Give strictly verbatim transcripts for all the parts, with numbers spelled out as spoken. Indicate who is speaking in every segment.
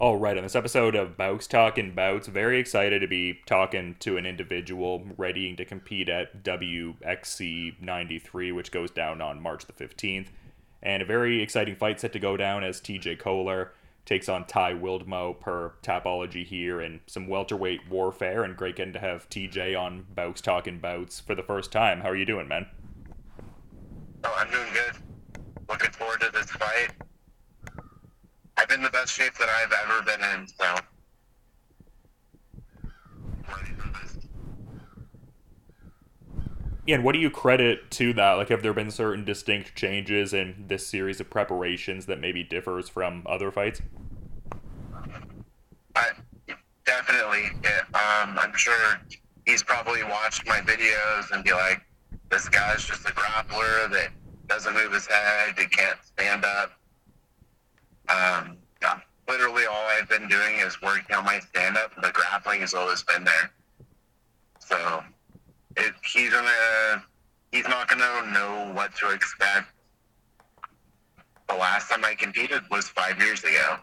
Speaker 1: All right, on this episode of Bouts Talking Bouts, very excited to be talking to an individual readying to compete at W X C ninety-three, which goes down on March the fifteenth. And a very exciting fight set to go down as T J Kohler takes on Ty Wildmo per Tapology here, and some welterweight warfare. And great getting to have T J on Bouts Talking Bouts for the first time. How are you doing, man?
Speaker 2: Oh, I'm doing good. Looking forward to this fight. I'm in the best shape that I've ever been in, so ready for this.
Speaker 1: Yeah, and what do you credit to that? Like, have there been certain distinct changes in this series of preparations that maybe differs from other fights?
Speaker 2: I definitely. Yeah, um, I'm sure he's probably watched my videos and be like, "This guy's just a grappler that doesn't move his head, that can't stand up." Um, yeah, literally all I've been doing is working on my stand-up. The grappling has always been there. So it, he's gonna, he's not gonna know what to expect. The last time I competed was five years ago.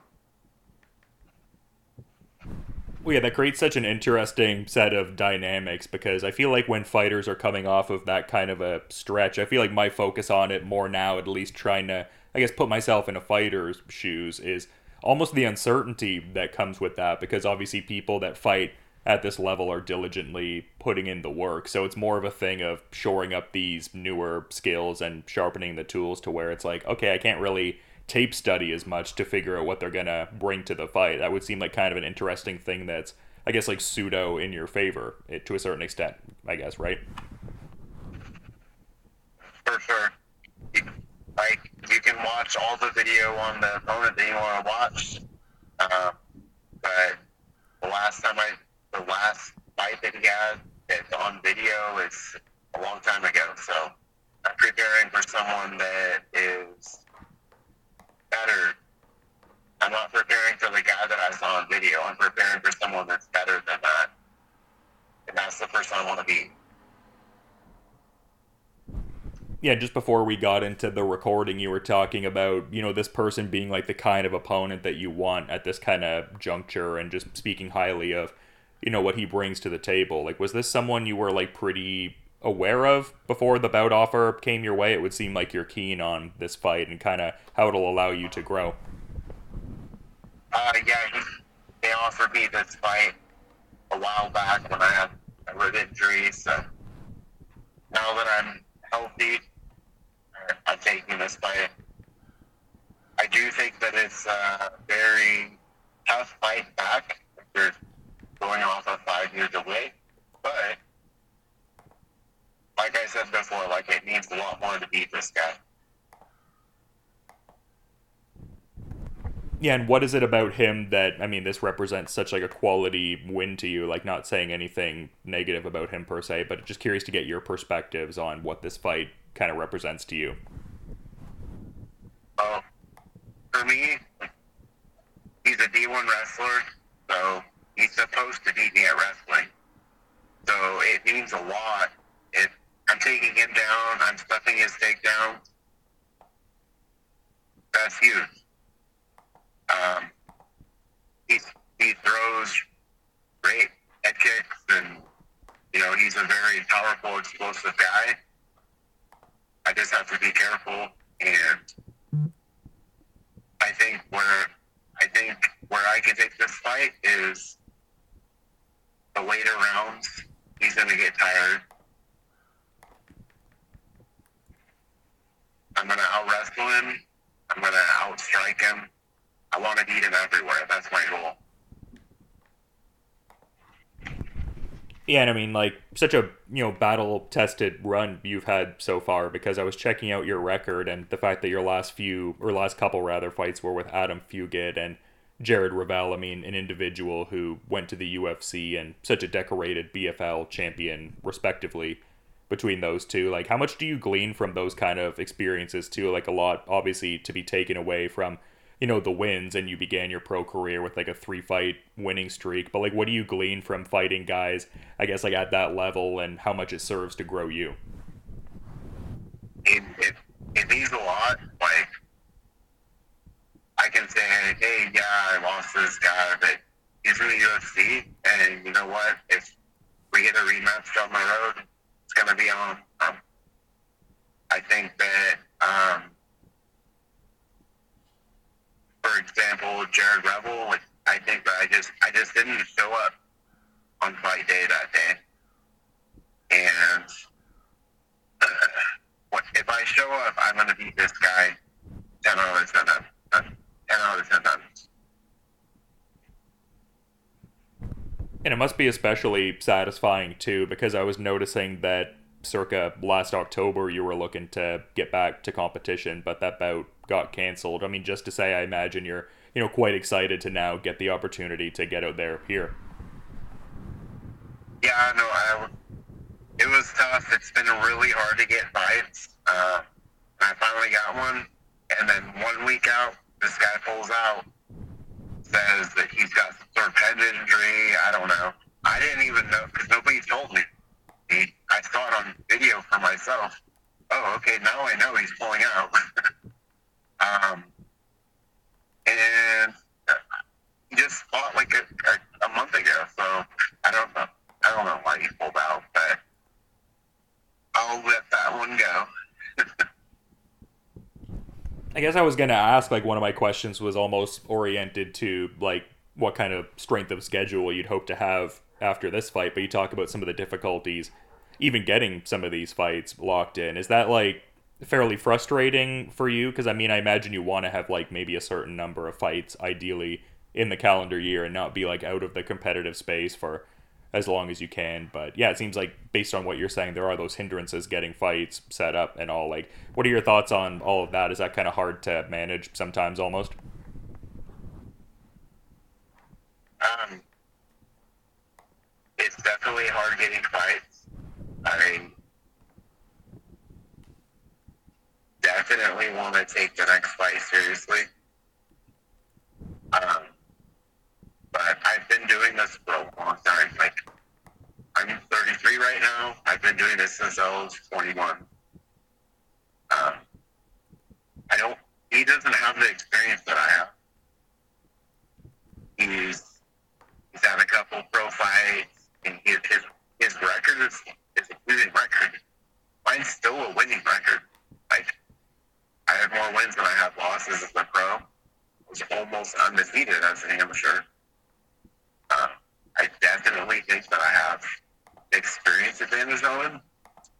Speaker 1: Well, yeah, that creates such an interesting set of dynamics because I feel like when fighters are coming off of that kind of a stretch, I feel like my focus on it more now, at least trying to, I guess, put myself in a fighter's shoes, is almost the uncertainty that comes with that because obviously people that fight at this level are diligently putting in the work. So it's more of a thing of shoring up these newer skills and sharpening the tools to where it's like, okay, I can't really tape study as much to figure out what they're gonna bring to the fight. That would seem like kind of an interesting thing that's, I guess, like pseudo in your favor it, to a certain extent, I guess, right?
Speaker 2: For sure. Like, you can watch all the video on the opponent that you want to watch. Uh, but the last time I, the last fight that he had that's on video is a long time ago. So I'm preparing for someone that is better. I'm not preparing for the guy that I saw on video. I'm preparing for someone that's better than that. And that's the person I want to be.
Speaker 1: Yeah, just before we got into the recording, you were talking about, you know, this person being like the kind of opponent that you want at this kind of juncture and just speaking highly of, you know, what he brings to the table. Like, was this someone you were like pretty aware of before the bout offer came your way? It would seem like you're keen on this fight and kind of how it'll allow you to grow.
Speaker 2: Uh, yeah, he, they offered me this fight a while back when I had a rib injury. So now that I'm healthy, I'm taking this fight. I do think that it's a very tough fight back after going off of five years away. But like I said before, like it means a lot more to beat this guy.
Speaker 1: Yeah, and what is it about him that, I mean, this represents such like a quality win to you? Like, not saying anything negative about him per se, but just curious to get your perspectives on what this fight kind of represents to you.
Speaker 2: Uh, for me, he's a D one wrestler, so he's supposed to beat me at wrestling. So it means a lot if I'm taking him down, I'm stuffing his takedown. That's huge. Um, he, he throws great head kicks, and, you know, he's a very powerful, explosive guy. I just have to be careful, and I think where I think where I can take this fight is the later rounds. He's going to get tired. I'm going to out-wrestle him. I'm going to out-strike him. I want to beat him everywhere. That's my goal.
Speaker 1: Yeah, and I mean, like, such a, you know, battle-tested run you've had so far, because I was checking out your record and the fact that your last few, or last couple, rather, fights were with Adam Fugit and Jared Ravel. I mean, an individual who went to the U F C and such a decorated B F L champion, respectively, between those two. Like, how much do you glean from those kind of experiences, too? Like, a lot, obviously, to be taken away from, you know, the wins, and you began your pro career with like a three fight winning streak, but like what do you glean from fighting guys, I guess, like at that level, and how much it serves to grow you?
Speaker 2: It, it, it means a lot. Like, I can say, hey, yeah, I lost lost to this guy, but he's in the U F C, and you know what? If we get a rematch down the road, it's going to be on. Um, I think that, um, for example, Jared Rebel, like, I think that I just I just didn't show up on fight day that day, and uh, what, if I show up, I'm going to beat this guy ten out of ten, ten out of ten times.
Speaker 1: And it must be especially satisfying too, because I was noticing that circa last October you were looking to get back to competition, but that bout got cancelled. I mean, just to say, I imagine you're, you know, quite excited to now get the opportunity to get out there here.
Speaker 2: Yeah, no, I, it was tough. It's been really hard to get fights. Uh, I finally got one, and then one week out, this guy pulls out, says that he's got some sort of head injury. I don't know. I didn't even know because nobody told me. I saw it on video for myself. Oh, okay, now I know he's pulling out. um, and he just fought like a, a, a month ago, so I don't know. I don't know why he pulled out, but I'll let that one go.
Speaker 1: I guess I was going to ask, like, one of my questions was almost oriented to, like, what kind of strength of schedule you'd hope to have after this fight, but you talk about some of the difficulties even getting some of these fights locked in. Is that, like, fairly frustrating for you? Because, I mean, I imagine you want to have, like, maybe a certain number of fights, ideally, in the calendar year and not be, like, out of the competitive space for as long as you can. But yeah, it seems like based on what you're saying, there are those hindrances getting fights set up and all. Like, what are your thoughts on all of that? Is that kind of hard to manage sometimes almost?
Speaker 2: Um, it's definitely hard getting fights. I definitely want to take the next fight seriously. Um, but I've been doing this for a long time. Like, I'm thirty-three right now. I've been doing this since I was twenty-one. Um, I don't. He doesn't have the experience that I have. He's he's had a couple pro fights, and his his, his record is is a losing record. Mine's still a winning record. Like, I have more wins than I have losses as a pro. I was almost undefeated as an amateur. Uh, I definitely think that I have experience advantage on him.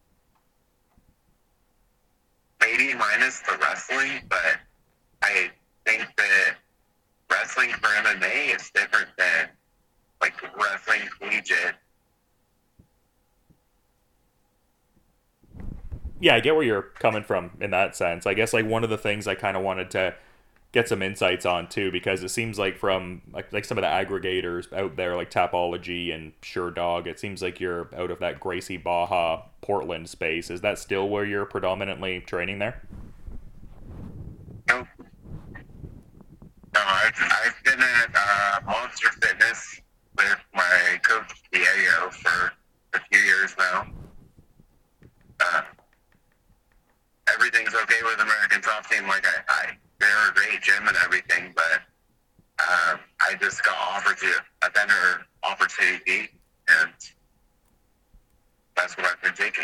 Speaker 2: Maybe minus the wrestling, but I think that wrestling for M M A is different than, like, wrestling collegiate.
Speaker 1: Yeah, I get where you're coming from in that sense. I guess, like, one of the things I kind of wanted to get some insights on too, because it seems like from like, like some of the aggregators out there like Tapology and Sure Dog, it seems like you're out of that Gracie Baja Portland space. Is that still where you're predominantly training there?
Speaker 2: No, no I've, I've been at uh, Monster Fitness with my coach Diego for a few years now. Uh, everything's okay with American Top Team. Like, I, I they're a great gym and everything, but um, I just got offered to a better opportunity, and that's what I've been taking.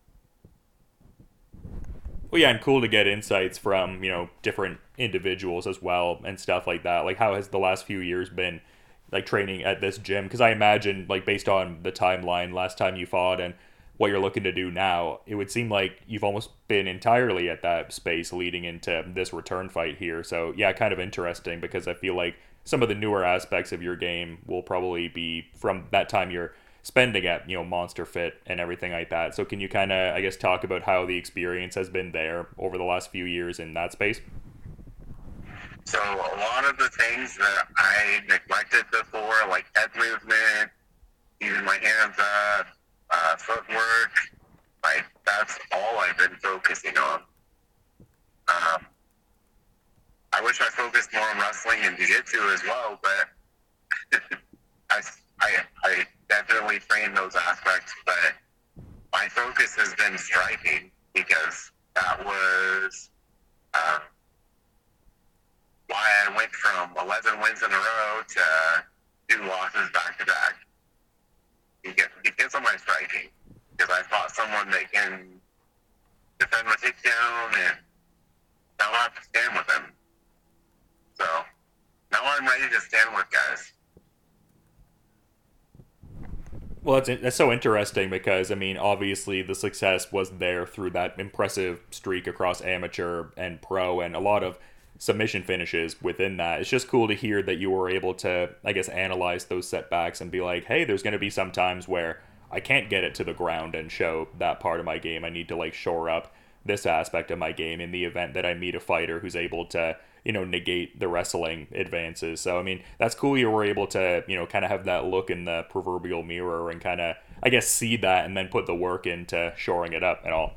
Speaker 1: Well, yeah, and cool to get insights from, you know, different individuals as well and stuff like that. Like, how has the last few years been, like, training at this gym? Because I imagine, like, based on the timeline, last time you fought and what you're looking to do now, it would seem like you've almost been entirely at that space leading into this return fight here. So yeah, kind of interesting, because I feel like some of the newer aspects of your game will probably be from that time you're spending at, you know, Monster Fit and everything like that. So can you kind of, I guess, talk about how the experience has been there over the last few years in that space?
Speaker 2: So a lot of the things that I neglected before, like head movement, using my hands up, Uh, footwork, like, that's all I've been focusing on. Um, I wish I focused more on wrestling and jiu-jitsu as well, but I, I, I definitely train those aspects, but my focus has been striking, because that was um, why I went from eleven wins in a row to two losses back to back. He gets, he gets on my striking because I fought someone that can defend my takedown, and now I have to stand with him. So now I'm ready to stand with guys.
Speaker 1: Well, that's that's so interesting because I mean, obviously the success was there through that impressive streak across amateur and pro, and a lot of submission finishes within that. It's just cool to hear that you were able to, I guess, analyze those setbacks and be like, hey, there's going to be some times where I can't get it to the ground and show that part of my game. I need to like shore up this aspect of my game in the event that I meet a fighter who's able to, you know, negate the wrestling advances. So, I mean, that's cool you were able to, you know, kind of have that look in the proverbial mirror and kind of, I guess, see that and then put the work into shoring it up and all.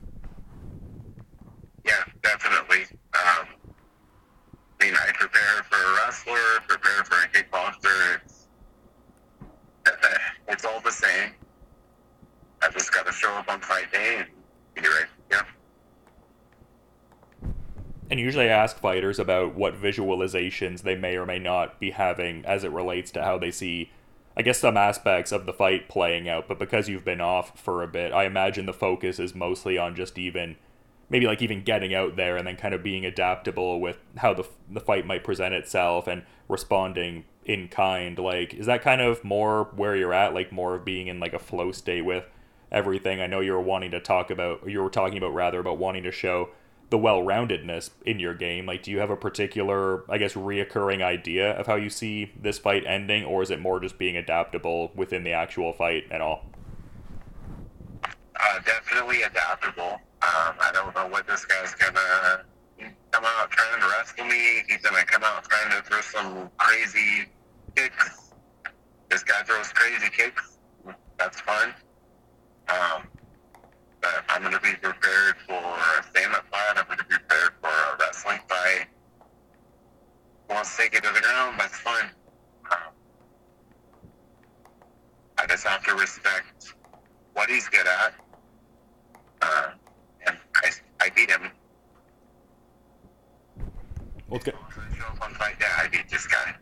Speaker 2: Yeah, definitely. Um, I mean, I prepare for a wrestler, prepare for a kickboxer. It's, it's all the same. I just got to show up on fight day and be ready. Yeah.
Speaker 1: And usually I ask fighters about what visualizations they may or may not be having as it relates to how they see, I guess, some aspects of the fight playing out. But because you've been off for a bit, I imagine the focus is mostly on just even, maybe like even getting out there and then kind of being adaptable with how the, the fight might present itself and responding in kind. Like, is that kind of more where you're at, like more of being in like a flow state with everything? I know you were wanting to talk about, you were talking about rather about wanting to show the well-roundedness in your game. Like, do you have a particular, I guess, reoccurring idea of how you see this fight ending, or is it more just being adaptable within the actual fight and all?
Speaker 2: Uh, definitely adaptable. Um, I don't know what this guy's gonna come out trying to wrestle me. He's gonna come out trying to throw some crazy kicks. This guy throws crazy kicks. That's fun. Um, but I'm gonna be prepared for a stand-up fight. I'm gonna be prepared for a wrestling fight. Wants to take it to the ground, that's fine. Um, I just have to respect what he's good at. Uh, and I, I beat him.
Speaker 1: Well, it's good.
Speaker 2: Show up on fight day, I beat this guy.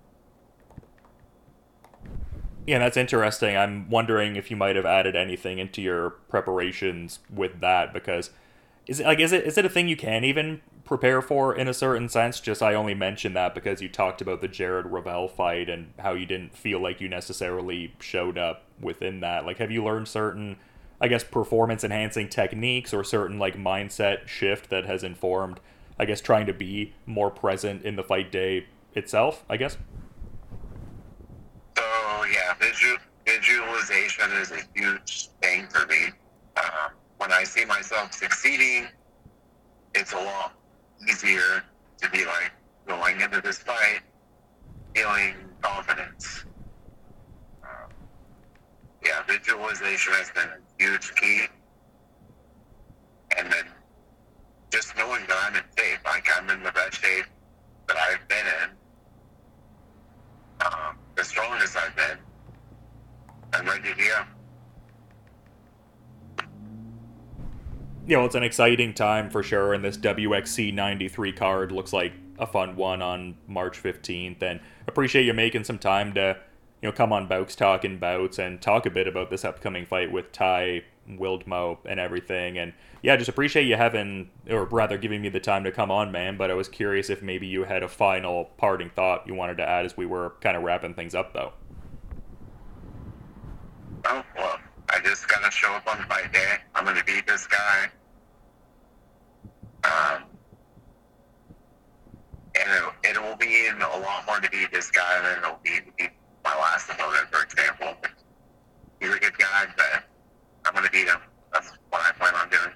Speaker 1: Yeah, that's interesting. I'm wondering if you might have added anything into your preparations with that, because is it like is it is it a thing you can even prepare for in a certain sense? Just I only mentioned that because you talked about the Jared Ravel fight and how you didn't feel like you necessarily showed up within that. Like, have you learned certain, I guess, performance enhancing techniques or certain like mindset shift that has informed, I guess, trying to be more present in the fight day itself, I guess?
Speaker 2: So yeah, visual, visualization is a huge thing for me. Uh, when I see myself succeeding, it's a lot easier to be like going into this fight feeling confidence. Uh, yeah, visualization has been a huge key. And then just knowing that I'm in shape, like I'm in the best shape that I've been in. Um, the strongest I've been. I'm ready to go.
Speaker 1: Yeah, well, it's an exciting time for sure, and this W X C ninety-three card looks like a fun one on March fifteenth, and appreciate you making some time to, you know, come on Bouts Talking Bouts and talk a bit about this upcoming fight with Ty Wildmo and everything. And yeah, just appreciate you having, or rather giving me the time to come on, man. But I was curious if maybe you had a final parting thought you wanted to add as we were kind of wrapping things up, though.
Speaker 2: Oh, well, I just gotta show up on fight day. I'm gonna beat this guy. Um, and it, it will be a lot more to beat this guy than it'll be to beat my last opponent, for example. He's a good guy, but I'm gonna beat him. That's what I plan on doing.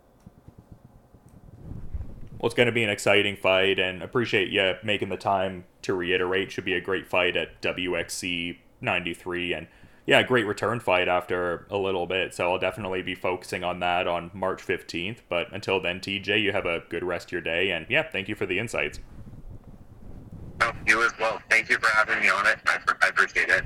Speaker 1: Well, it's going to be an exciting fight, and appreciate you making the time to reiterate. Should be a great fight at W X C ninety-three, and yeah, a great return fight after a little bit. So I'll definitely be focusing on that on March fifteenth. But until then, T J, you have a good rest of your day, and yeah, thank you for the insights.
Speaker 2: Oh, you as well. Thank you for having me on it. I, I appreciate it.